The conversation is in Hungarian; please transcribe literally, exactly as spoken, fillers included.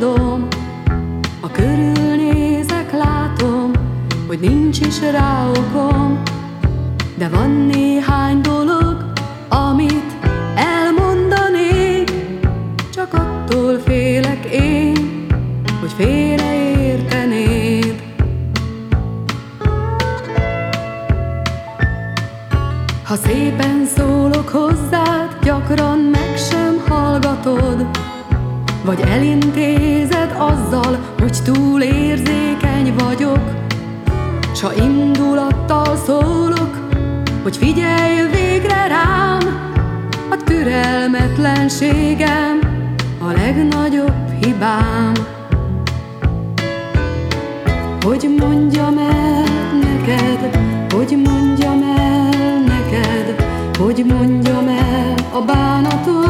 adom. Ha körülnézek, látom, hogy nincs is rá okom, de van néhány dolog, amit elmondanék, csak attól félek én, hogy félreértenéd. Ha szépen szólok hozzád, gyakran meg sem hallgatod, vagy elintézed azzal, hogy túl érzékeny vagyok. S ha indulattal szólok, hogy figyelj végre rám, a türelmetlenségem a legnagyobb hibám. Hogy mondjam el neked, hogy mondjam el neked, hogy mondjam el a bánatot,